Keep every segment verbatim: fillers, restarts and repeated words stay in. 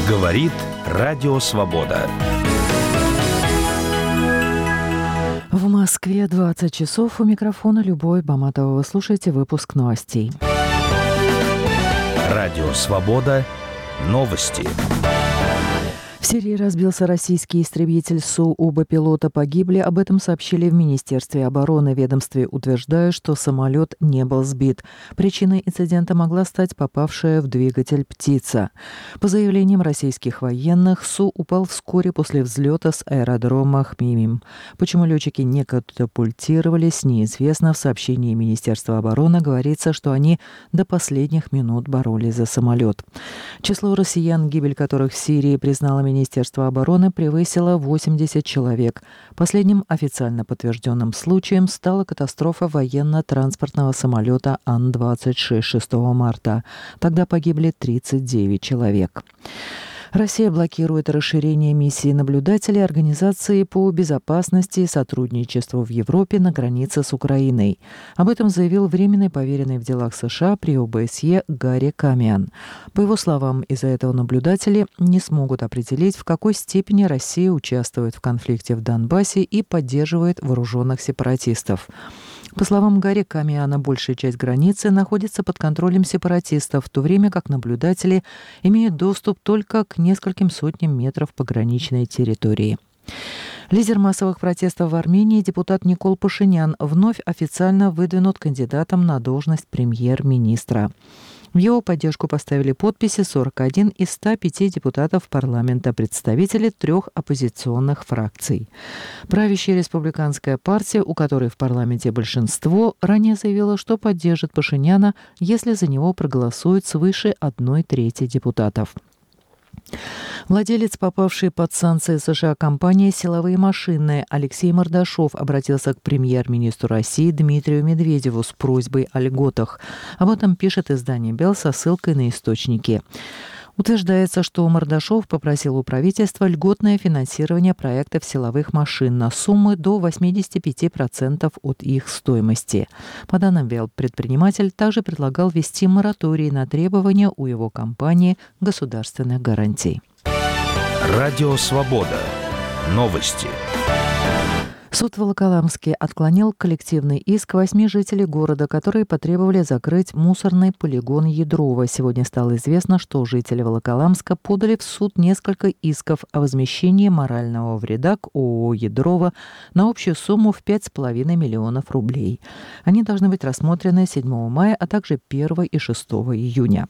Говорит Радио Свобода. В Москве двадцать часов. У микрофона Любовь Баматова. Вы слушаете выпуск новостей. Радио Свобода. Новости. В Сирии разбился российский истребитель Су. Оба пилота погибли. Об этом сообщили в Министерстве обороны. Ведомстве утверждают, что самолет не был сбит. Причиной инцидента могла стать попавшая в двигатель птица. По заявлениям российских военных, Су упал вскоре после взлета с аэродрома Хмимим. Почему летчики не катапультировались, неизвестно. В сообщении Министерства обороны говорится, что они до последних минут боролись за самолет. Число россиян, гибель которых в Сирии признало Министерство обороны, превысило восемьдесят человек. Последним официально подтвержденным случаем стала катастрофа военно-транспортного самолета Ан двадцать шесть шестого марта. Тогда погибли тридцать девять человек. Россия блокирует расширение миссии наблюдателей Организации по безопасности и сотрудничеству в Европе на границе с Украиной. Об этом заявил временный поверенный в делах США при О Бэ С Е Гарри Камиан. По его словам, из-за этого наблюдатели не смогут определить, в какой степени Россия участвует в конфликте в Донбассе и поддерживает вооруженных сепаратистов. По словам Гарри Камиана, большая часть границы находится под контролем сепаратистов, в то время как наблюдатели имеют доступ только к нескольким сотням метров пограничной территории. Лидер массовых протестов в Армении, депутат Никол Пашинян, вновь официально выдвинут кандидатом на должность премьер-министра. В его поддержку поставили подписи сорок один из ста пяти депутатов парламента, представители трех оппозиционных фракций. Правящая республиканская партия, у которой в парламенте большинство, ранее заявила, что поддержит Пашиняна, если за него проголосуют свыше одной трети депутатов. Владелец, попавшей под санкции США компании «Силовые машины» Алексей Мордашов обратился к премьер-министру России Дмитрию Медведеву с просьбой о льготах. Об этом пишет издание «Белл» со ссылкой на источники. Утверждается, что Мордашов попросил у правительства льготное финансирование проектов силовых машин на суммы до восемьдесят пять процентов от их стоимости. По данным Белл, предприниматель также предлагал ввести мораторий на требования у его компании государственных гарантий. Радио Свобода. Новости. Суд в Волоколамске отклонил коллективный иск восьми жителей города, которые потребовали закрыть мусорный полигон Ядрова. Сегодня стало известно, что жители Волоколамска подали в суд несколько исков о возмещении морального вреда к О О Ядрова на общую сумму в пять с половиной миллионов рублей. Они должны быть рассмотрены седьмого мая, а также первого и шестого июня.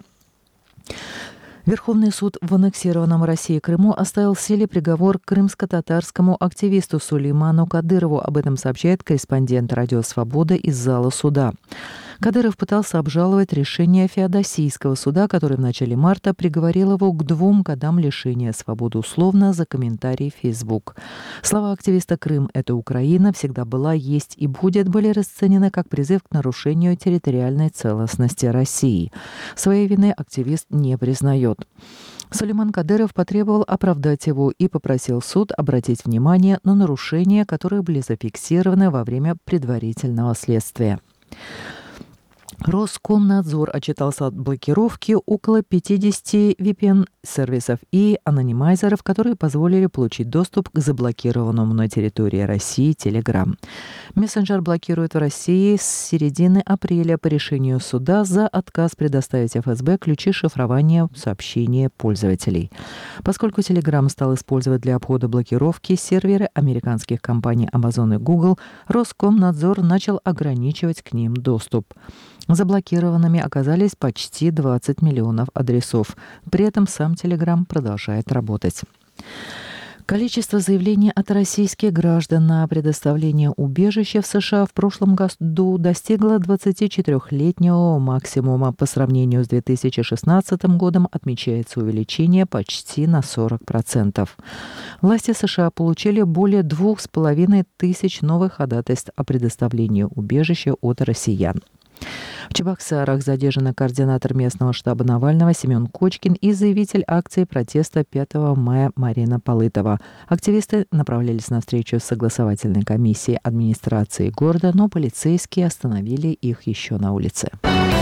Верховный суд в аннексированном Россией Крыму оставил в силе приговор крымско-татарскому активисту Сулейману Кадырову. Об этом сообщает корреспондент «Радио Свобода» из зала суда. Кадыров пытался обжаловать решение Феодосийского суда, который в начале марта приговорил его к двум годам лишения свободы условно за комментарий в Facebook. Слова активиста «Крым – это Украина, всегда была, есть и будет» были расценены как призыв к нарушению территориальной целостности России. Своей вины активист не признает. Сулейман Кадыров потребовал оправдать его и попросил суд обратить внимание на нарушения, которые были зафиксированы во время предварительного следствия. Роскомнадзор отчитался от блокировки около пятидесяти ви пи эн-сервисов и анонимайзеров, которые позволили получить доступ к заблокированному на территории России Telegram. Мессенджер блокирует в России с середины апреля по решению суда за отказ предоставить эф эс бэ ключи шифрования сообщения пользователей. Поскольку Telegram стал использовать для обхода блокировки серверы американских компаний Amazon и Google, Роскомнадзор начал ограничивать к ним доступ. Заблокированными оказались почти двадцать миллионов адресов. При этом сам Telegram продолжает работать. Количество заявлений от российских граждан на предоставление убежища в США в прошлом году достигло двадцатичетырёхлетнего максимума. По сравнению с две тысячи шестнадцатым годом отмечается увеличение почти на сорок процентов. Власти США получили более двух с половиной тысяч новых ходатайств о предоставлении убежища от россиян. В Чебоксарах задержаны координатор местного штаба Навального Семен Кочкин и заявитель акции протеста пятого мая Марина Полытова. Активисты направлялись на встречу с согласовательной комиссией администрации города, но полицейские остановили их еще на улице.